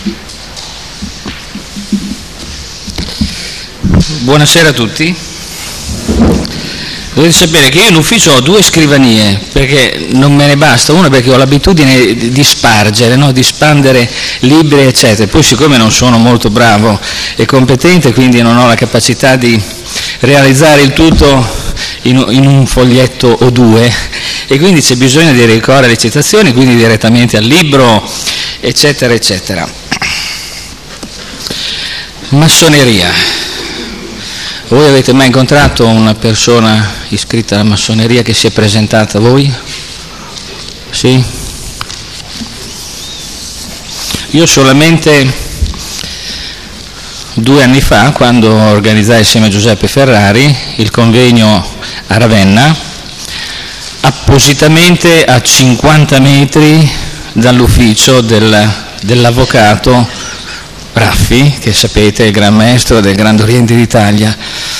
Buonasera a tutti. Dovete sapere che io in ufficio ho 2 scrivanie, perché non me ne basta, una perché ho l'abitudine di spargere, no? Di spandere libri eccetera, poi siccome non sono molto bravo e competente, quindi non ho la capacità di realizzare il tutto in un foglietto o 2, e quindi c'è bisogno di ricorrere alle citazioni, quindi direttamente al libro eccetera eccetera. Massoneria. Voi avete mai incontrato una persona iscritta alla massoneria che si è presentata a voi? Sì? Io solamente 2 anni fa, quando organizzai insieme a Giuseppe Ferrari il convegno a Ravenna, appositamente a 50 metri dall'ufficio dell'avvocato Raffi, che sapete è il gran maestro del Grande Oriente d'Italia.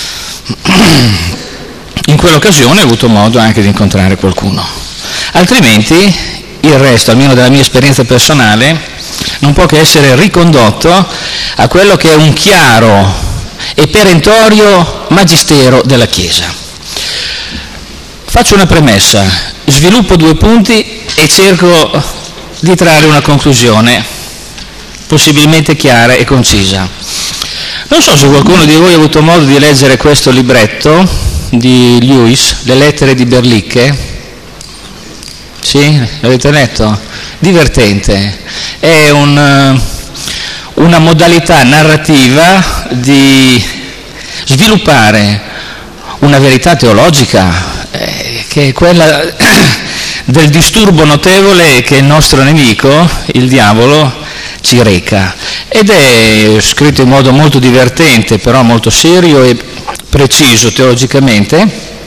In quell'occasione ho avuto modo anche di incontrare qualcuno, altrimenti il resto, almeno della mia esperienza personale, non può che essere ricondotto a quello che è un chiaro e perentorio magistero della Chiesa. Faccio una premessa, sviluppo 2 punti e cerco di trarre una conclusione possibilmente chiara e concisa. Non so se qualcuno di voi ha avuto modo di leggere questo libretto di Lewis, Le lettere di Berlicche. Sì? L'avete letto? Divertente. È una modalità narrativa di sviluppare una verità teologica che è quella del disturbo notevole che il nostro nemico, il diavolo, ci reca, ed è scritto in modo molto divertente, però molto serio e preciso teologicamente.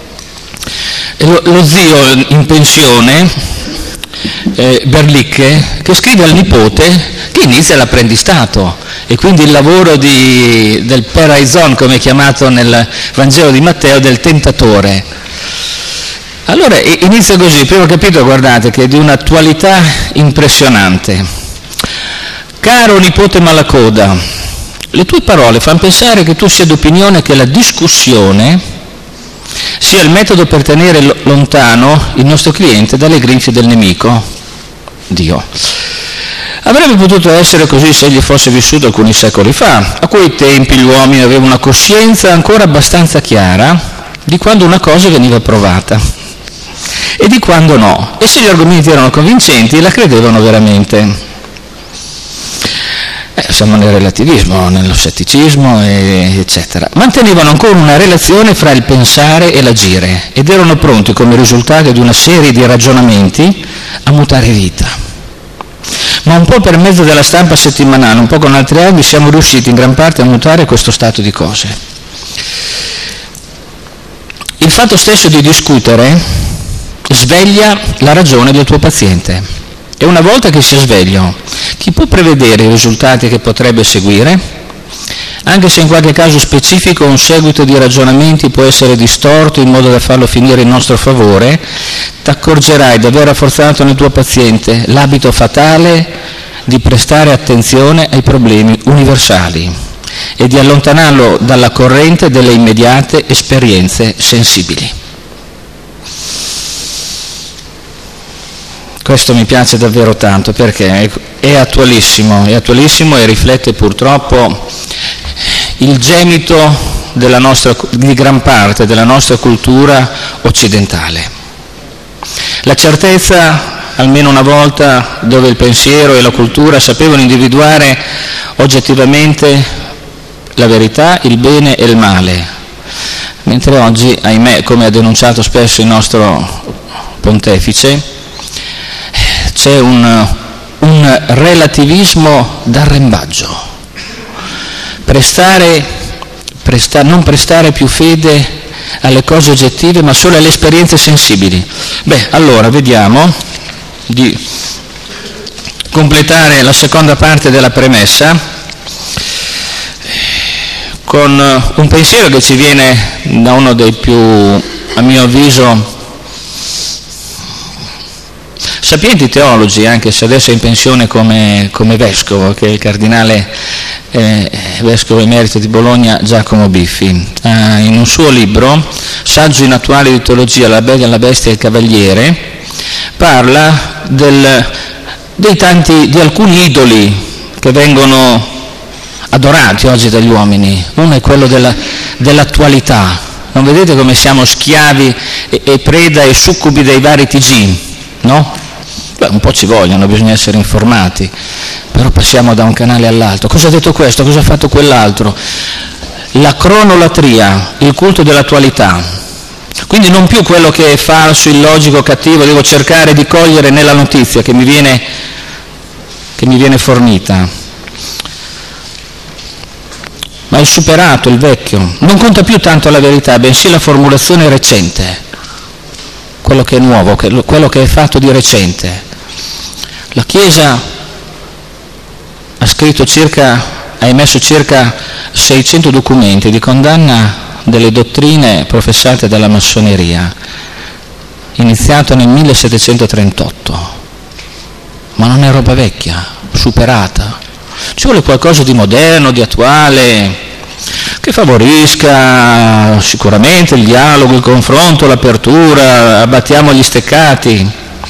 Lo zio in pensione, Berlicche, che scrive al nipote che inizia l'apprendistato, e quindi il lavoro del Peraizon, come è chiamato nel Vangelo di Matteo, del tentatore. Allora inizia così, il primo capitolo, guardate, che è di un'attualità impressionante. Caro nipote Malacoda, le tue parole fanno pensare che tu sia d'opinione che la discussione sia il metodo per tenere lontano il nostro cliente dalle grinfie del nemico, Dio. Avrebbe potuto essere così se egli fosse vissuto alcuni secoli fa. A quei tempi gli uomini avevano una coscienza ancora abbastanza chiara di quando una cosa veniva provata e di quando no, e se gli argomenti erano convincenti la credevano veramente. Siamo nel relativismo, nello scetticismo, eccetera. Mantenevano ancora una relazione fra il pensare e l'agire ed erano pronti, come risultato di una serie di ragionamenti, a mutare vita. Ma un po' per mezzo della stampa settimanale, un po' con altri albi, siamo riusciti in gran parte a mutare questo stato di cose. Il fatto stesso di discutere sveglia la ragione del tuo paziente. E una volta che si è sveglio, chi può prevedere i risultati che potrebbe seguire? Anche se in qualche caso specifico un seguito di ragionamenti può essere distorto in modo da farlo finire in nostro favore, ti accorgerai di aver rafforzato nel tuo paziente l'abito fatale di prestare attenzione ai problemi universali e di allontanarlo dalla corrente delle immediate esperienze sensibili. Questo mi piace davvero tanto perché è attualissimo e riflette purtroppo il gemito di gran parte della nostra cultura occidentale. La certezza, almeno una volta, dove il pensiero e la cultura sapevano individuare oggettivamente la verità, il bene e il male, mentre oggi, ahimè, come ha denunciato spesso il nostro pontefice, c'è un relativismo d'arrembaggio, non prestare più fede alle cose oggettive ma solo alle esperienze sensibili. Allora vediamo di completare la seconda parte della premessa con un pensiero che ci viene da uno dei più, a mio avviso, sapienti teologi, anche se adesso è in pensione come vescovo, che è il cardinale vescovo emerito di Bologna Giacomo Biffi, in un suo libro, Saggio in attuale di teologia, La Bella, la Bestia e il Cavaliere, parla di alcuni idoli che vengono adorati oggi dagli uomini. Uno è quello dell'attualità. Non vedete come siamo schiavi e preda e succubi dei vari TG, no? Beh, un po' ci vogliono, bisogna essere informati, però passiamo da un canale all'altro. Cosa ha detto questo? Cosa ha fatto quell'altro? La cronolatria, il culto dell'attualità. Quindi non più quello che è falso, illogico, cattivo, devo cercare di cogliere nella notizia che mi viene fornita. Ma il superato, il vecchio, non conta più tanto la verità, bensì la formulazione recente, quello che è nuovo, quello che è fatto di recente. La Chiesa ha emesso circa 600 documenti di condanna delle dottrine professate dalla massoneria, iniziato nel 1738, ma non è roba vecchia, superata. Ci vuole qualcosa di moderno, di attuale, che favorisca sicuramente il dialogo, il confronto, l'apertura, abbattiamo gli steccati.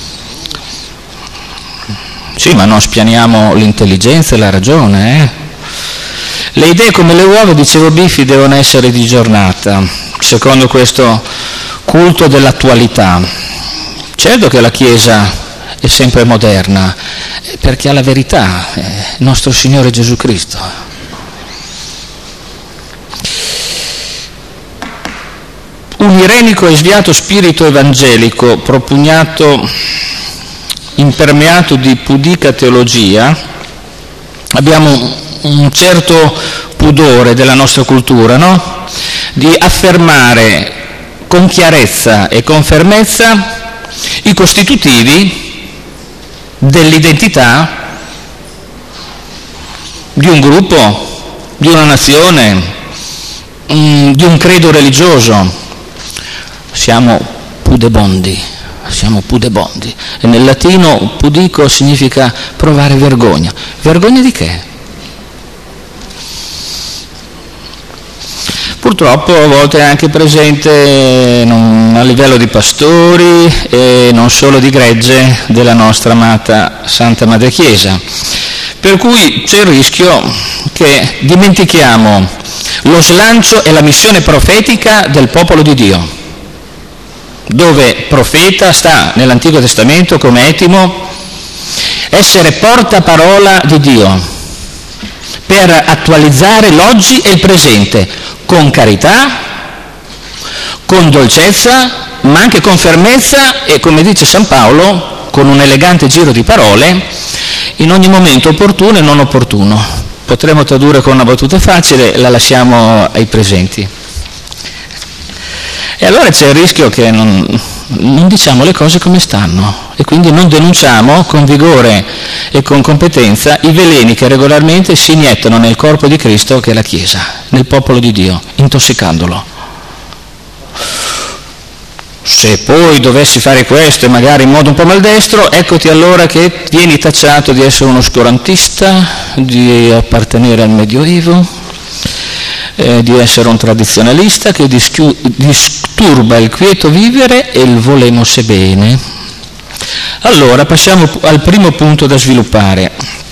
Sì, ma non spianiamo l'intelligenza e la ragione, Le idee come le uova, dicevo Biffi, devono essere di giornata, secondo questo culto dell'attualità. Certo che la Chiesa è sempre moderna, perché ha la verità, il nostro Signore Gesù Cristo. Un irenico e sviato spirito evangelico, propugnato, impermeato di pudica teologia, abbiamo un certo pudore della nostra cultura, no? Di affermare con chiarezza e con fermezza i costitutivi dell'identità di un gruppo, di una nazione, di un credo religioso. Siamo pudebondi, e nel latino pudico significa provare vergogna. Vergogna di che? Purtroppo a volte è anche presente a livello di pastori e non solo di gregge della nostra amata Santa Madre Chiesa. Per cui c'è il rischio che dimentichiamo lo slancio e la missione profetica del popolo di Dio, dove profeta sta nell'Antico Testamento come etimo essere portaparola di Dio per attualizzare l'oggi e il presente con carità, con dolcezza, ma anche con fermezza e, come dice San Paolo, con un elegante giro di parole, in ogni momento opportuno e non opportuno. Potremmo tradurre con una battuta facile, la lasciamo ai presenti. E allora c'è il rischio che non diciamo le cose come stanno e quindi non denunciamo con vigore e con competenza i veleni che regolarmente si iniettano nel corpo di Cristo, che è la Chiesa, nel popolo di Dio, intossicandolo. Se poi dovessi fare questo e magari in modo un po' maldestro, eccoti allora che vieni tacciato di essere un oscurantista, di appartenere al Medioevo, di essere un tradizionalista che disturba il quieto vivere e il volemos bene. Allora passiamo al primo punto da sviluppare.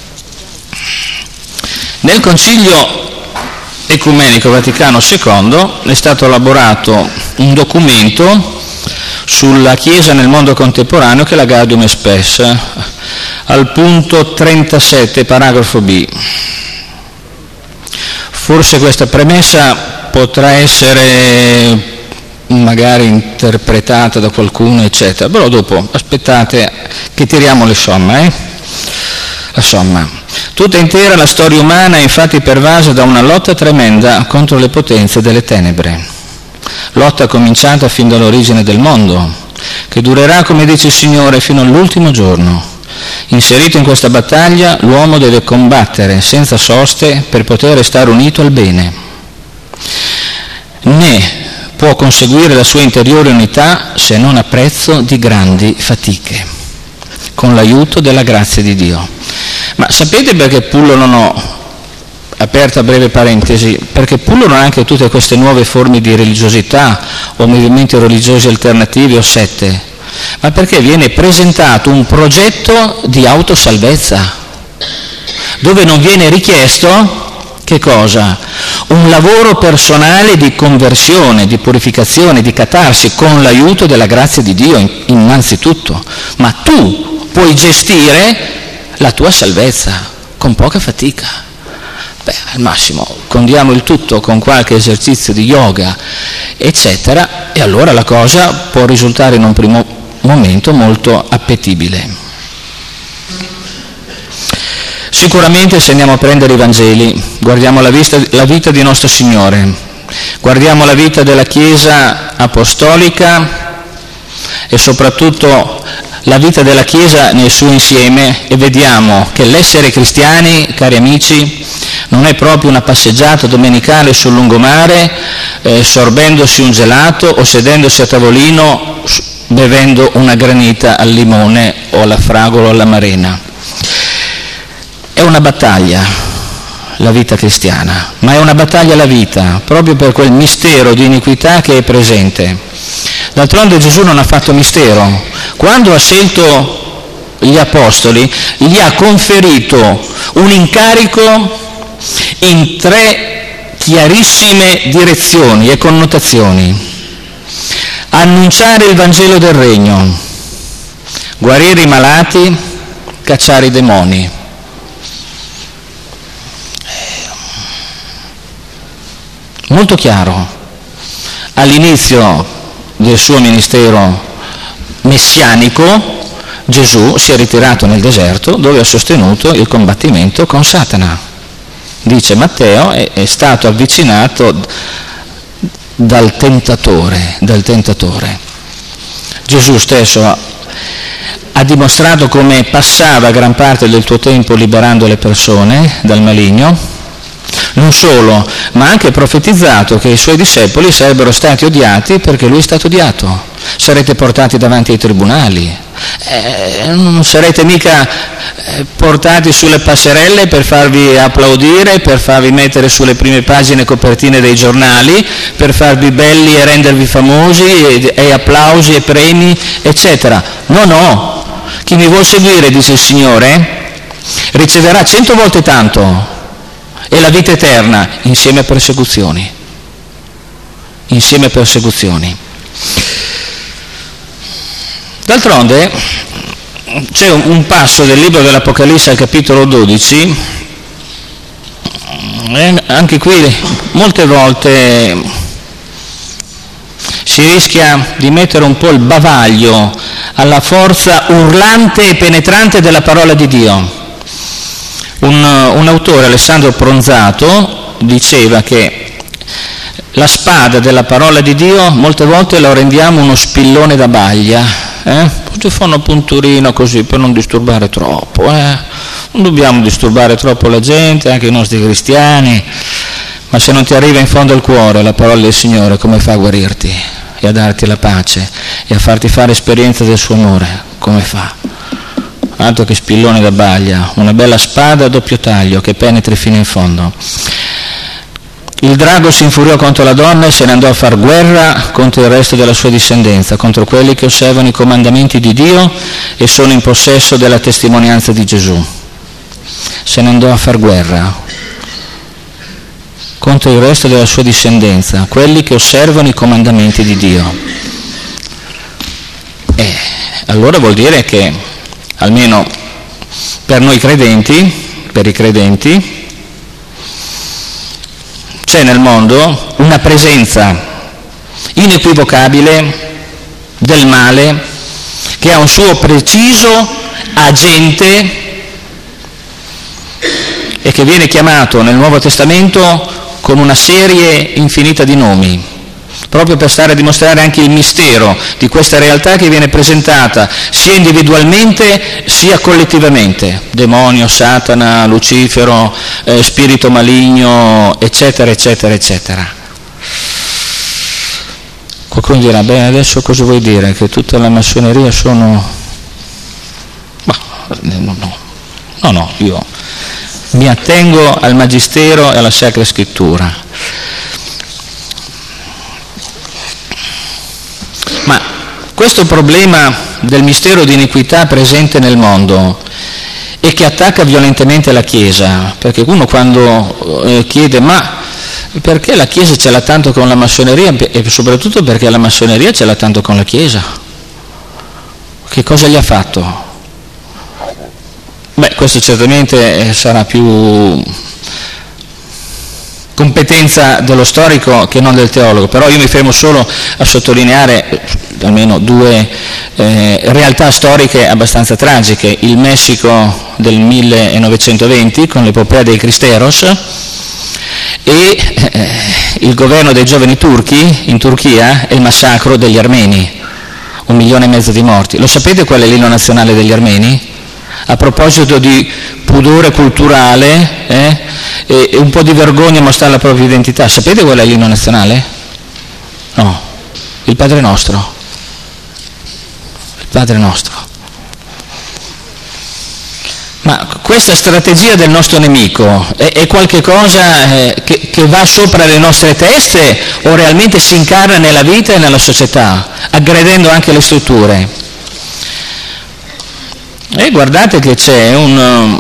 Nel Concilio Ecumenico Vaticano II è stato elaborato un documento sulla Chiesa nel mondo contemporaneo che è la Gaudium et Spes, al punto 37, paragrafo B. Forse questa premessa potrà essere magari interpretata da qualcuno, eccetera, però dopo aspettate che tiriamo le somme, La somma. Tutta intera la storia umana è infatti pervasa da una lotta tremenda contro le potenze delle tenebre. Lotta cominciata fin dall'origine del mondo, che durerà, come dice il Signore, fino all'ultimo giorno. Inserito in questa battaglia, l'uomo deve combattere senza soste per poter restare unito al bene. Né può conseguire la sua interiore unità se non a prezzo di grandi fatiche. con l'aiuto della grazia di Dio. Ma sapete perché pullulano, aperta breve parentesi, perché pullulano anche tutte queste nuove forme di religiosità o movimenti religiosi alternativi o sette? Ma perché viene presentato un progetto di autosalvezza, dove non viene richiesto che cosa? Un lavoro personale di conversione, di purificazione, di catarsi con l'aiuto della grazia di Dio innanzitutto, ma tu puoi gestire la tua salvezza con poca fatica. Al massimo condiamo il tutto con qualche esercizio di yoga, eccetera, e allora la cosa può risultare in un primo momento molto appetibile. Sicuramente se andiamo a prendere i Vangeli, guardiamo la vita di nostro Signore, guardiamo la vita della Chiesa apostolica e soprattutto la vita della Chiesa nel suo insieme, e vediamo che l'essere cristiani, cari amici, non è proprio una passeggiata domenicale sul lungomare, sorbendosi un gelato o sedendosi a tavolino bevendo una granita al limone o alla fragola o all'amarena. È una battaglia la vita cristiana, ma è una battaglia la vita, proprio per quel mistero di iniquità che è presente. D'altronde Gesù non ha fatto mistero. Quando ha scelto gli apostoli, gli ha conferito un incarico in 3 chiarissime direzioni e connotazioni: annunciare il Vangelo del Regno, guarire i malati, cacciare i demoni. Molto chiaro. All'inizio del suo ministero messianico, Gesù si è ritirato nel deserto dove ha sostenuto il combattimento con Satana. Dice Matteo, è stato avvicinato dal tentatore. Gesù stesso ha dimostrato come passava gran parte del suo tempo liberando le persone dal maligno. Non solo, ma ha anche profetizzato che i suoi discepoli sarebbero stati odiati perché lui è stato odiato. Sarete portati davanti ai tribunali, non sarete mica portati sulle passerelle per farvi applaudire, per farvi mettere sulle prime pagine copertine dei giornali, per farvi belli e rendervi famosi e applausi e premi, eccetera. No, chi mi vuol seguire, dice il Signore, riceverà 100 volte tanto e la vita eterna insieme a persecuzioni. D'altronde c'è un passo del libro dell'Apocalisse al capitolo 12, anche qui molte volte si rischia di mettere un po' il bavaglio alla forza urlante e penetrante della parola di Dio. Un autore, Alessandro Pronzato, diceva che la spada della parola di Dio molte volte la rendiamo uno spillone da baglia, ci fa una punturina così per non disturbare troppo, non dobbiamo disturbare troppo la gente, anche i nostri cristiani, ma se non ti arriva in fondo al cuore la parola del Signore, come fa a guarirti e a darti la pace e a farti fare esperienza del suo amore? Come fa? Altro che spillone da baglia, una bella spada a doppio taglio che penetri fino in fondo. Il drago si infuriò contro la donna e se ne andò a far guerra contro il resto della sua discendenza, contro quelli che osservano i comandamenti di Dio e sono in possesso della testimonianza di Gesù. Se ne andò a far guerra contro il resto della sua discendenza, quelli che osservano i comandamenti di Dio. Allora vuol dire che almeno per noi credenti, per i credenti, c'è nel mondo una presenza inequivocabile del male che ha un suo preciso agente e che viene chiamato nel Nuovo Testamento con una serie infinita di nomi, proprio per stare a dimostrare anche il mistero di questa realtà che viene presentata sia individualmente sia collettivamente: demonio, Satana, Lucifero, spirito maligno, eccetera, eccetera, eccetera. Qualcuno dirà, adesso cosa vuoi dire? Che tutta la massoneria sono... No, io mi attengo al Magistero e alla Sacra Scrittura. Ma questo problema del mistero di iniquità presente nel mondo e che attacca violentemente la Chiesa, perché uno quando chiede ma perché la Chiesa ce l'ha tanto con la massoneria, e soprattutto perché la massoneria ce l'ha tanto con la Chiesa, che cosa gli ha fatto? Beh, questo certamente sarà più competenza dello storico che non del teologo, però io mi fermo solo a sottolineare almeno due realtà storiche abbastanza tragiche: il Messico del 1920 con l'epopea dei Cristeros e il governo dei giovani turchi in Turchia e il massacro degli armeni, 1,5 milioni di morti. Lo sapete qual è l'inno nazionale degli armeni? A proposito di pudore culturale e un po' di vergogna a mostrare la propria identità, sapete qual è l'inno nazionale? No, il Padre Nostro. Il Padre Nostro. Ma questa strategia del nostro nemico è qualche cosa che va sopra le nostre teste o realmente si incarna nella vita e nella società, aggredendo anche le strutture? E guardate che c'è un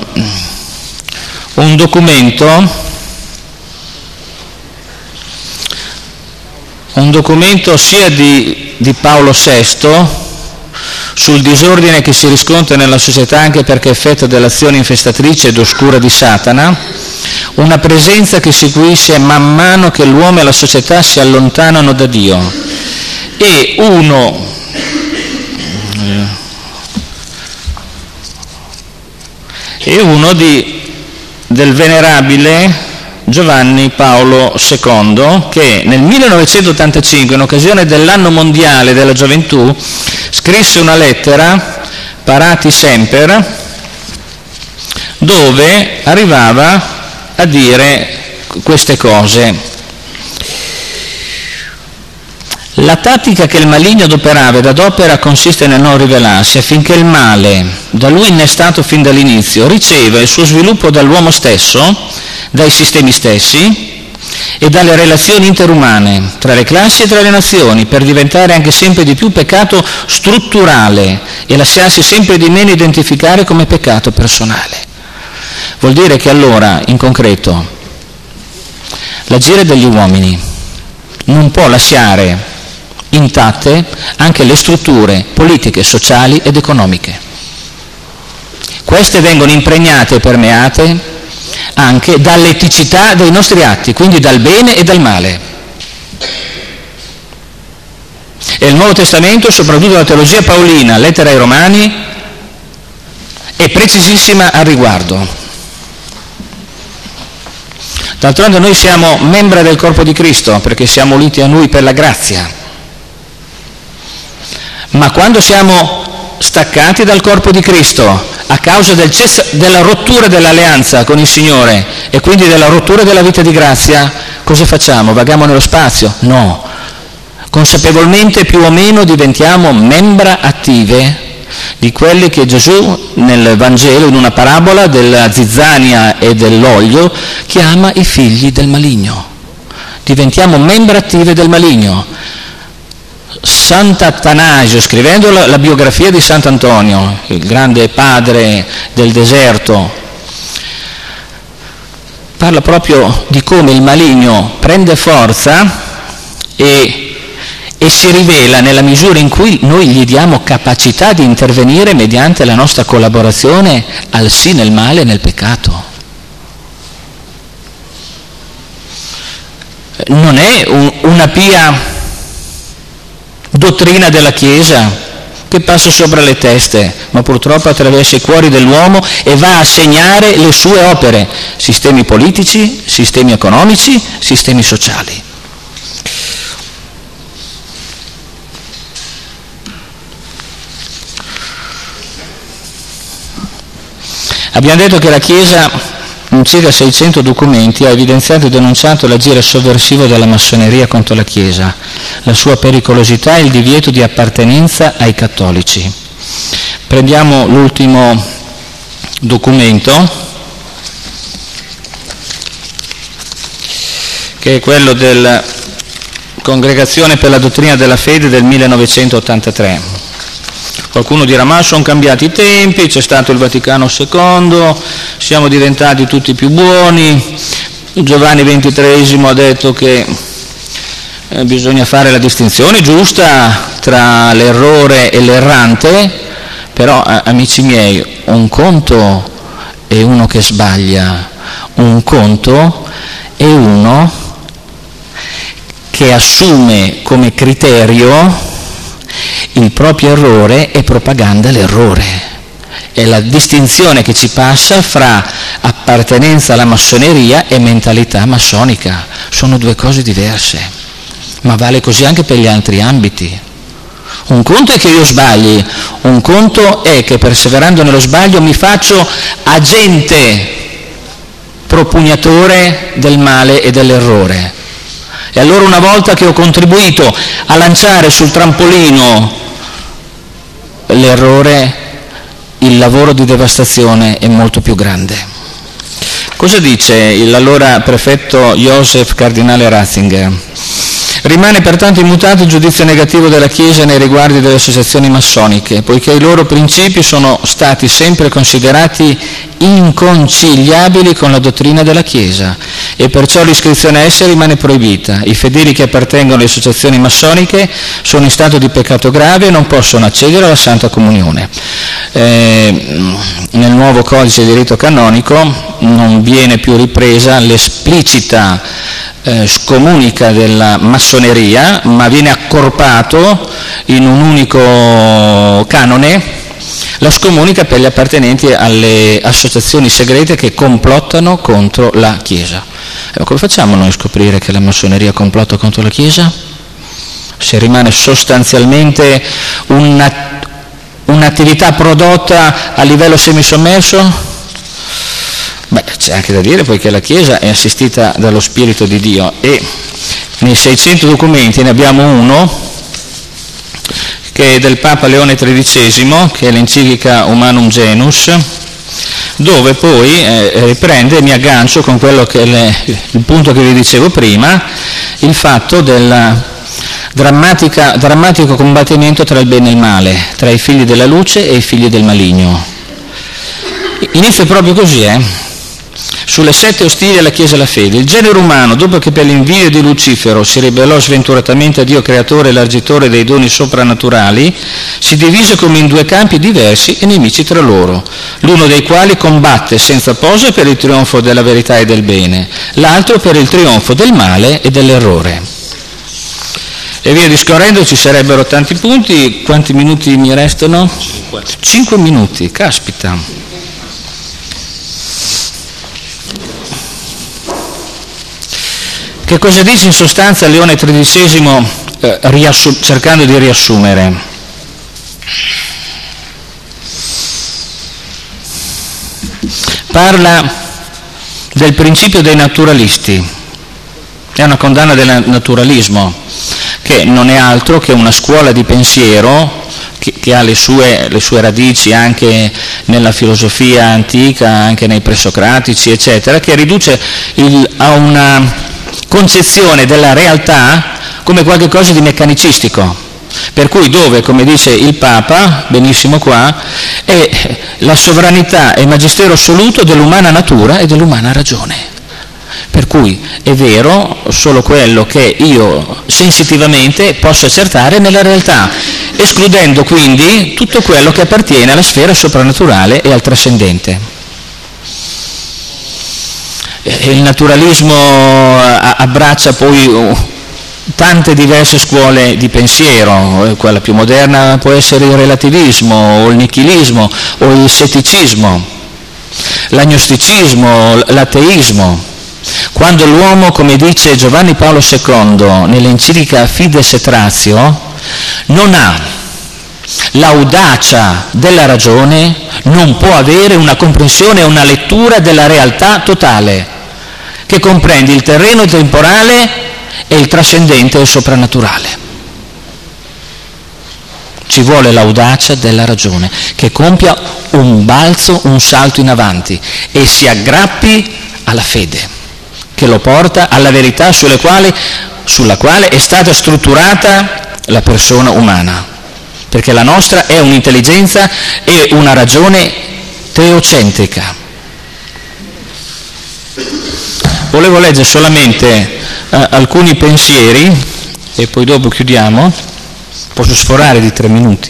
documento sia di Paolo VI sul disordine che si riscontra nella società anche perché è effetto dell'azione infestatrice ed oscura di Satana, una presenza che si acuisce man mano che l'uomo e la società si allontanano da Dio, e uno del venerabile Giovanni Paolo II, che nel 1985, in occasione dell'anno mondiale della gioventù, scrisse una lettera, Parati Semper, dove arrivava a dire queste cose. La tattica che il maligno adoperava ed adopera consiste nel non rivelarsi, affinché il male, da lui innestato fin dall'inizio, riceva il suo sviluppo dall'uomo stesso, dai sistemi stessi e dalle relazioni interumane, tra le classi e tra le nazioni, per diventare anche sempre di più peccato strutturale e lasciarsi sempre di meno identificare come peccato personale. Vuol dire che allora, in concreto, l'agire degli uomini non può lasciare intatte anche le strutture politiche, sociali ed economiche. Queste vengono impregnate e permeate anche dall'eticità dei nostri atti, quindi dal bene e dal male. E il Nuovo Testamento, soprattutto la teologia paolina, lettera ai Romani, è precisissima al riguardo. D'altronde noi siamo membra del corpo di Cristo perché siamo uniti a Lui per la grazia. Ma quando siamo staccati dal corpo di Cristo a causa della rottura dell'alleanza con il Signore e quindi della rottura della vita di grazia, cosa facciamo? Vaghiamo nello spazio? No. Consapevolmente più o meno diventiamo membra attive di quelli che Gesù nel Vangelo, in una parabola della zizzania e dell'olio, chiama i figli del maligno. Diventiamo membra attive del maligno. Sant'Atanasio, scrivendo la biografia di Sant'Antonio, il grande padre del deserto, parla proprio di come il maligno prende forza e si rivela nella misura in cui noi gli diamo capacità di intervenire mediante la nostra collaborazione al sì nel male e nel peccato. Non è una pia dottrina della Chiesa che passa sopra le teste, ma purtroppo attraversa i cuori dell'uomo e va a segnare le sue opere, sistemi politici, sistemi economici, sistemi sociali. Abbiamo detto che la Chiesa, in circa 600 documenti, ha evidenziato e denunciato l'agire sovversivo della massoneria contro la Chiesa, la sua pericolosità e il divieto di appartenenza ai cattolici. Prendiamo l'ultimo documento, che è quello della Congregazione per la Dottrina della Fede del 1983. Qualcuno dirà, ma sono cambiati i tempi, c'è stato il Vaticano II, siamo diventati tutti più buoni, Giovanni XXIII ha detto che bisogna fare la distinzione giusta tra l'errore e l'errante, però amici miei, un conto è uno che sbaglia, un conto è uno che assume come criterio il proprio errore e propaganda l'errore. È la distinzione che ci passa fra appartenenza alla massoneria e mentalità massonica. Sono due cose diverse, ma vale così anche per gli altri ambiti. Un conto è che io sbagli, un conto è che perseverando nello sbaglio mi faccio agente propugnatore del male e dell'errore. E allora, una volta che ho contribuito a lanciare sul trampolino l'errore, il lavoro di devastazione è molto più grande. Cosa dice l'allora prefetto Joseph Cardinale Ratzinger? Rimane pertanto immutato il giudizio negativo della Chiesa nei riguardi delle associazioni massoniche, poiché i loro principi sono stati sempre considerati inconciliabili con la dottrina della Chiesa e perciò l'iscrizione a esse rimane proibita. I fedeli che appartengono alle associazioni massoniche sono in stato di peccato grave e non possono accedere alla Santa Comunione. Nel nuovo codice di rito canonico non viene più ripresa l'esplicita scomunica della massoneria, ma viene accorpato in un unico canone la scomunica per gli appartenenti alle associazioni segrete che complottano contro la Chiesa. Come facciamo noi a scoprire che la massoneria complotta contro la Chiesa? Se rimane sostanzialmente un'attività prodotta a livello semisommerso? Beh, c'è anche da dire poiché la Chiesa è assistita dallo Spirito di Dio e nei 600 documenti ne abbiamo uno che è del Papa Leone XIII, che è l'enciclica Humanum Genus, dove poi riprende, e mi aggancio con quello che è il punto che vi dicevo prima, il fatto del drammatico combattimento tra il bene e il male, tra i figli della luce e i figli del maligno. Inizia proprio così, sulle 7 ostili alla Chiesa e alla fede. Il genere umano, dopo che per l'invidio di Lucifero si ribellò sventuratamente a Dio creatore e largitore dei doni soprannaturali, si divise come in 2 campi diversi e nemici tra loro, l'uno dei quali combatte senza posa per il trionfo della verità e del bene, l'altro per il trionfo del male e dell'errore. E via discorrendo, ci sarebbero tanti punti. Quanti minuti mi restano? 5 minuti, caspita. Che cosa dice in sostanza Leone XIII cercando di riassumere? Parla del principio dei naturalisti, è una condanna del naturalismo, che non è altro che una scuola di pensiero che ha le sue radici anche nella filosofia antica, anche nei presocratici, eccetera, che riduce a una concezione della realtà come qualcosa di meccanicistico, per cui dove, come dice il Papa, benissimo qua, è la sovranità e il magistero assoluto dell'umana natura e dell'umana ragione. Per cui è vero solo quello che io sensitivamente posso accertare nella realtà, escludendo quindi tutto quello che appartiene alla sfera soprannaturale e al trascendente. Il naturalismo abbraccia poi tante diverse scuole di pensiero, quella più moderna può essere il relativismo o il nichilismo o il scetticismo, l'agnosticismo, l'ateismo. Quando l'uomo, come dice Giovanni Paolo II nell'enciclica Fides et Ratio, non ha l'audacia della ragione, non può avere una comprensione e una lettura della realtà totale, che comprende il terreno temporale e il trascendente e il soprannaturale. ci vuole l'audacia della ragione, che compia un balzo, un salto in avanti e si aggrappi alla fede, che lo porta alla verità sulla quale è stata strutturata la persona umana, perché la nostra è un'intelligenza e una ragione teocentrica. Volevo leggere solamente alcuni pensieri e poi dopo chiudiamo. Posso sforare di 3 minuti.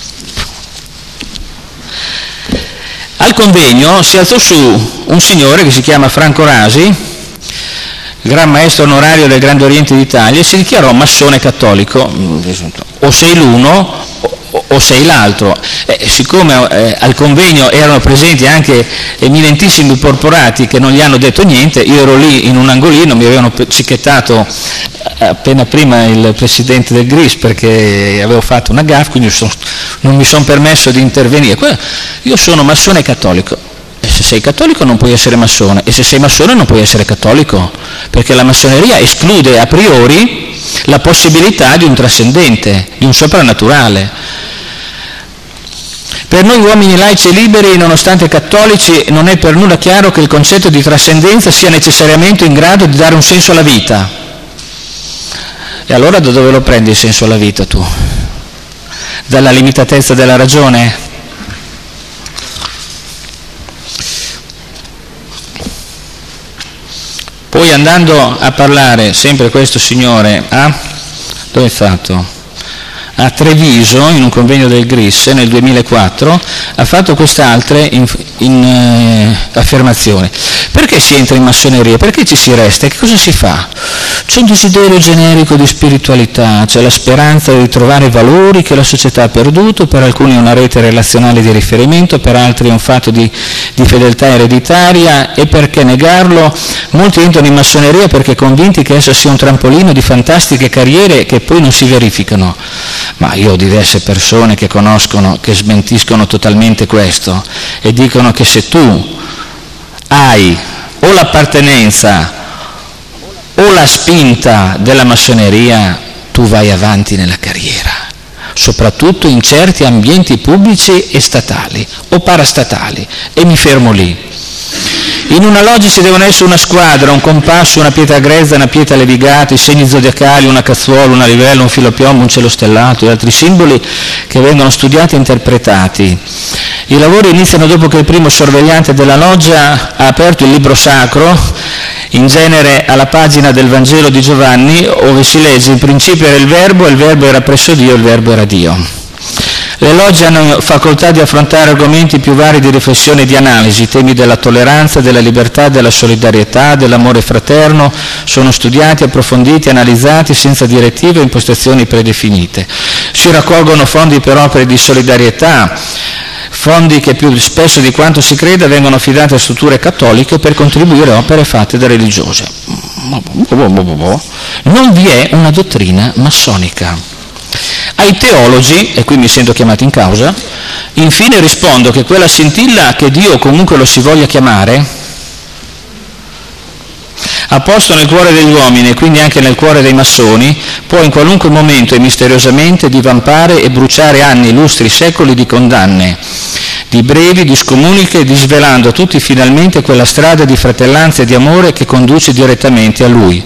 Al convegno si alzò su un signore che si chiama Franco Rasi, gran maestro onorario del Grande Oriente d'Italia, e si dichiarò massone cattolico. O sei l'uno o sei l'altro. Siccome al convegno erano presenti anche eminentissimi porporati che non gli hanno detto niente, io ero lì in un angolino, mi avevano cicchettato appena prima il presidente del GRIS perché avevo fatto una gaffe, quindi non mi sono permesso di intervenire. Io sono massone cattolico. E se sei cattolico non puoi essere massone, e se sei massone non puoi essere cattolico, perché la massoneria esclude a priori la possibilità di un trascendente, di un soprannaturale. Per noi uomini laici e liberi, nonostante cattolici, non è per nulla chiaro che il concetto di trascendenza sia necessariamente in grado di dare un senso alla vita. E allora da dove lo prendi il senso alla vita tu? Dalla limitatezza della ragione? Poi andando a parlare, sempre questo signore, dove è stato? A Treviso, in un convegno del GRIS nel 2004, ha fatto quest'altra affermazione. Perché si entra in massoneria? Perché ci si resta? Che cosa si fa? C'è un desiderio generico di spiritualità, c'è la speranza di ritrovare valori che la società ha perduto, per alcuni è una rete relazionale di riferimento, per altri è un fatto di fedeltà ereditaria, e perché negarlo? Molti entrano in massoneria perché convinti che essa sia un trampolino di fantastiche carriere che poi non si verificano. Ma io ho diverse persone che conoscono che smentiscono totalmente questo e dicono che se tu hai o l'appartenenza o la spinta della massoneria, tu vai avanti nella carriera, soprattutto in certi ambienti pubblici e statali o parastatali, e mi fermo lì. In una loggia ci devono essere una squadra, un compasso, una pietra grezza, una pietra levigata, i segni zodiacali, una cazzuola, una livella, un filo piombo, un cielo stellato e altri simboli che vengono studiati e interpretati. I lavori iniziano dopo che il primo sorvegliante della loggia ha aperto il libro sacro, in genere alla pagina del Vangelo di Giovanni, dove si legge: in principio era il Verbo, e il Verbo era presso Dio, e il Verbo era Dio. Le logge hanno facoltà di affrontare argomenti più vari di riflessione e di analisi, temi della tolleranza, della libertà, della solidarietà, dell'amore fraterno, sono studiati, approfonditi, analizzati senza direttive e impostazioni predefinite. Si raccolgono fondi per opere di solidarietà, fondi che più spesso di quanto si creda vengono affidati a strutture cattoliche per contribuire a opere fatte da religiose. Non vi è una dottrina massonica. Ai teologi, e qui mi sento chiamato in causa, infine rispondo che quella scintilla che Dio comunque lo si voglia chiamare ha posto nel cuore degli uomini e quindi anche nel cuore dei massoni, può in qualunque momento e misteriosamente divampare e bruciare anni, lustri, secoli di condanne, di brevi, di scomuniche, disvelando tutti finalmente quella strada di fratellanza e di amore che conduce direttamente a Lui.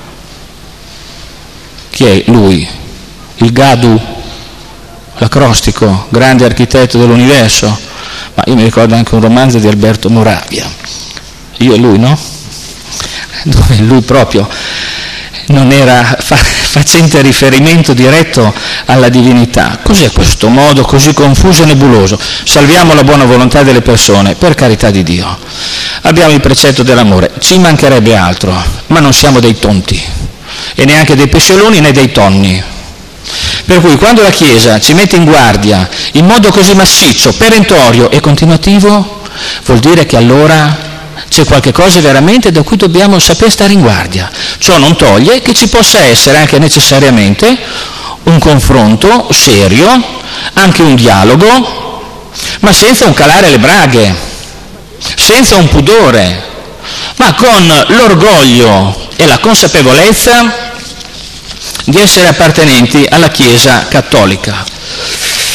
Chi è Lui? Il Gadu, l'acrostico, grande architetto dell'universo. Ma io mi ricordo anche un romanzo di Alberto Moravia, Io e lui, no? Dove lui proprio non era facente riferimento diretto alla divinità. Cos'è questo modo così confuso e nebuloso? Salviamo la buona volontà delle persone, per carità di Dio. Abbiamo il precetto dell'amore, ci mancherebbe altro, ma non siamo dei tonti, e neanche dei pescioloni né dei tonni. Per cui quando la Chiesa ci mette in guardia in modo così massiccio, perentorio e continuativo, vuol dire che allora c'è qualche cosa veramente da cui dobbiamo saper stare in guardia. Ciò non toglie che ci possa essere anche necessariamente un confronto serio, anche un dialogo, ma senza un calare le braghe, senza un pudore, ma con l'orgoglio e la consapevolezza di essere appartenenti alla Chiesa cattolica.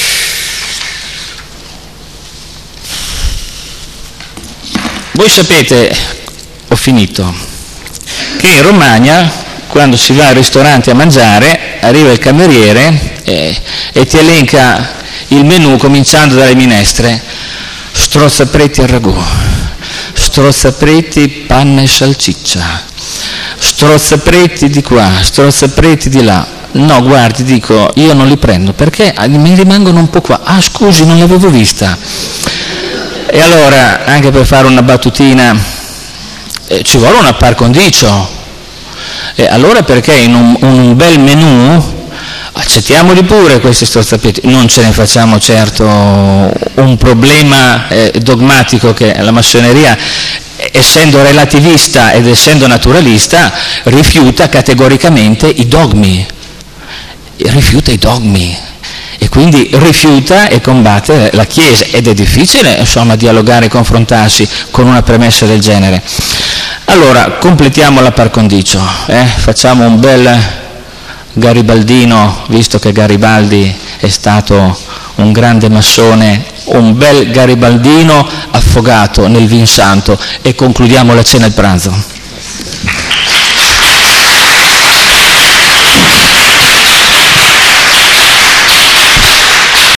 Voi sapete, ho finito, che in Romagna quando si va al ristorante a mangiare arriva il cameriere e ti elenca il menù cominciando dalle minestre: strozzapreti al ragù, strozzapreti panna e salsiccia, strozzapreti di qua, strozzapreti di là. No, guardi, dico, io non li prendo perché mi rimangono un po' qua. Ah, scusi, non l'avevo vista. E allora, anche per fare una battutina, ci vuole una par condicio. E allora perché in un bel menù accettiamoli pure questi strozzapreti, non ce ne facciamo certo un problema dogmatico che la massoneria, essendo relativista ed essendo naturalista, rifiuta categoricamente i dogmi, e quindi rifiuta e combatte la Chiesa, ed è difficile insomma dialogare e confrontarsi con una premessa del genere. Allora completiamo la par condicio, facciamo un bel garibaldino, visto che Garibaldi è stato un grande massone, un bel garibaldino affogato nel vin santo, e concludiamo la cena e il pranzo.